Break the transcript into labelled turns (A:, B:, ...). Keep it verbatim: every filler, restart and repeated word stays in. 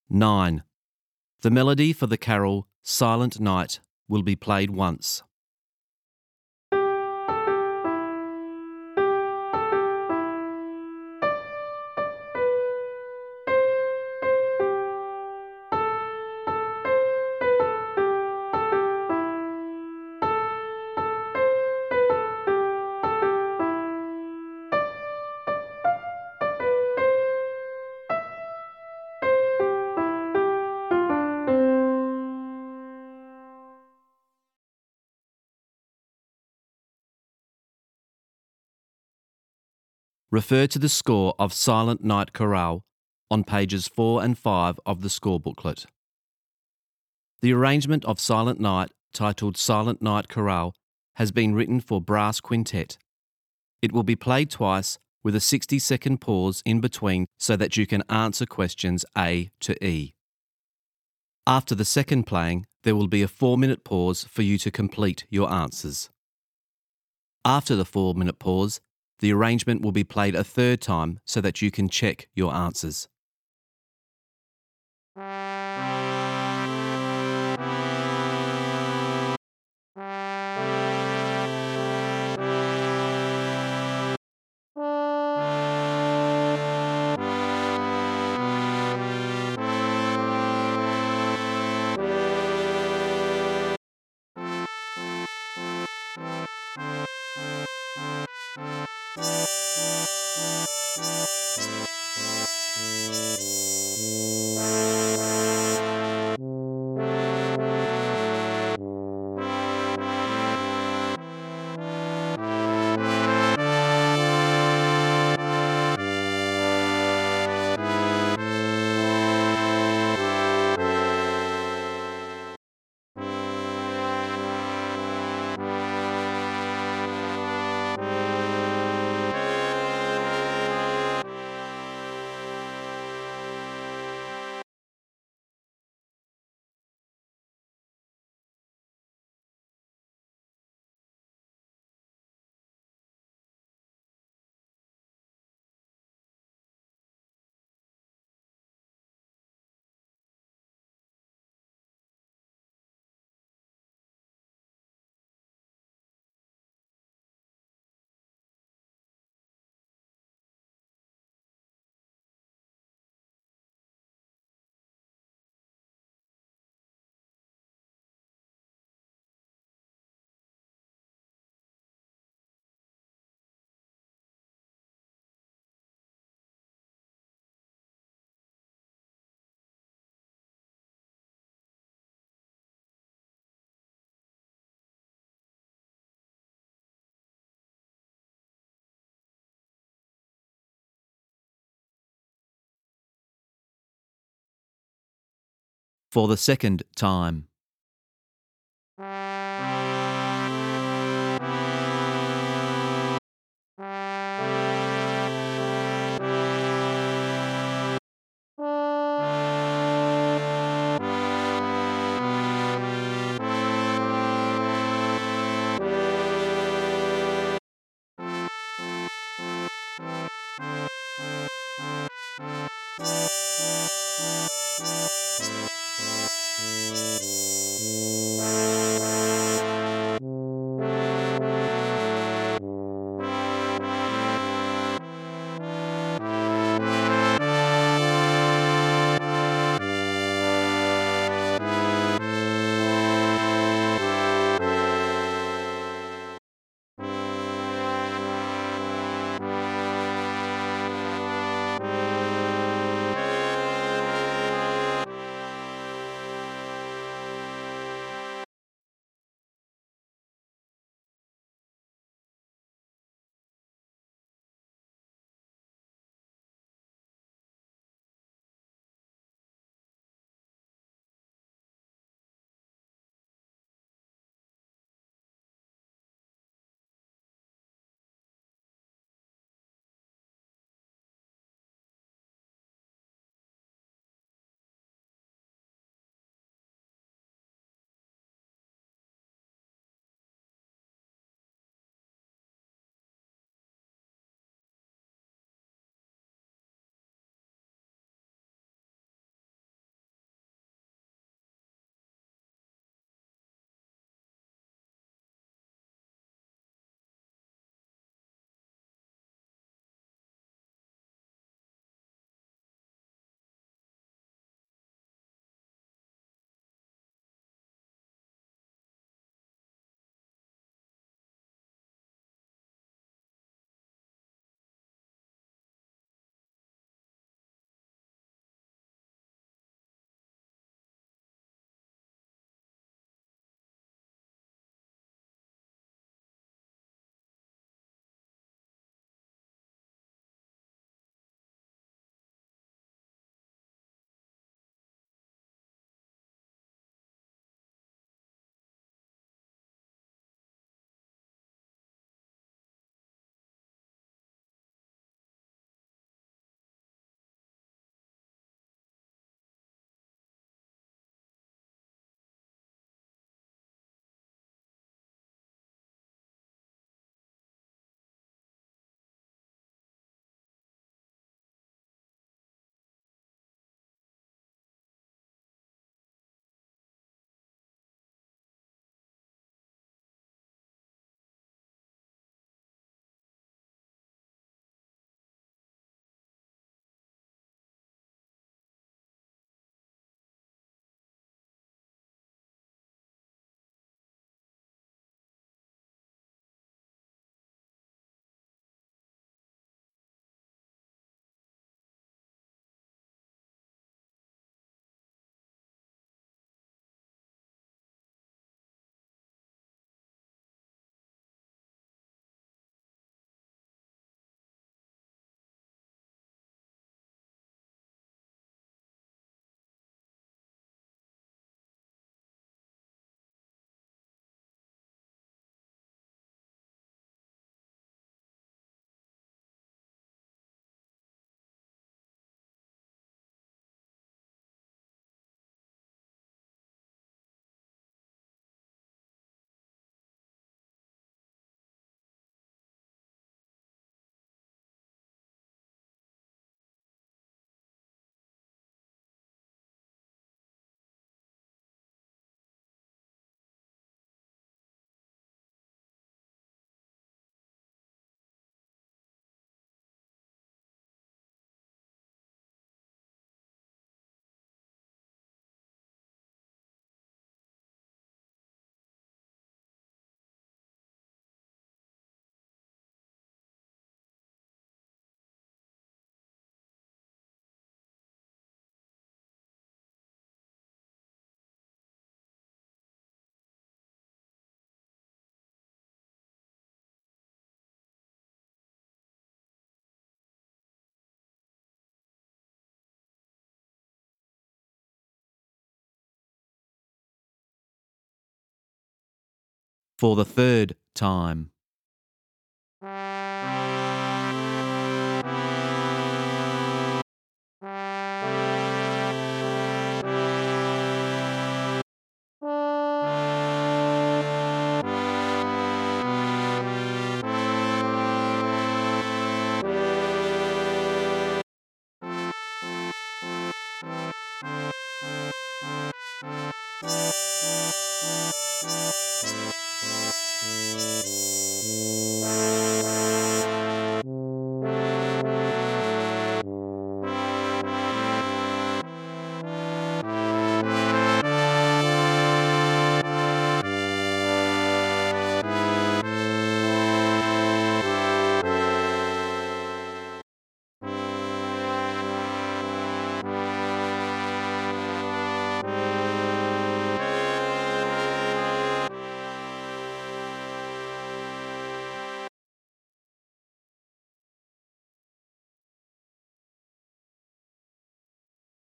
A: nine. The melody for the carol Silent Night will be played once. Refer to the score of Silent Night Chorale on pages four and five of the score booklet. The arrangement of Silent Night, titled Silent Night Chorale, has been written for brass quintet. It will be played twice with a sixty second pause in between so that you can answer questions A to E. After the second playing, there will be a four minute pause for you to complete your answers. After the four minute pause, the arrangement will be played a third time so that you can check your answers. For the second time. For the third time.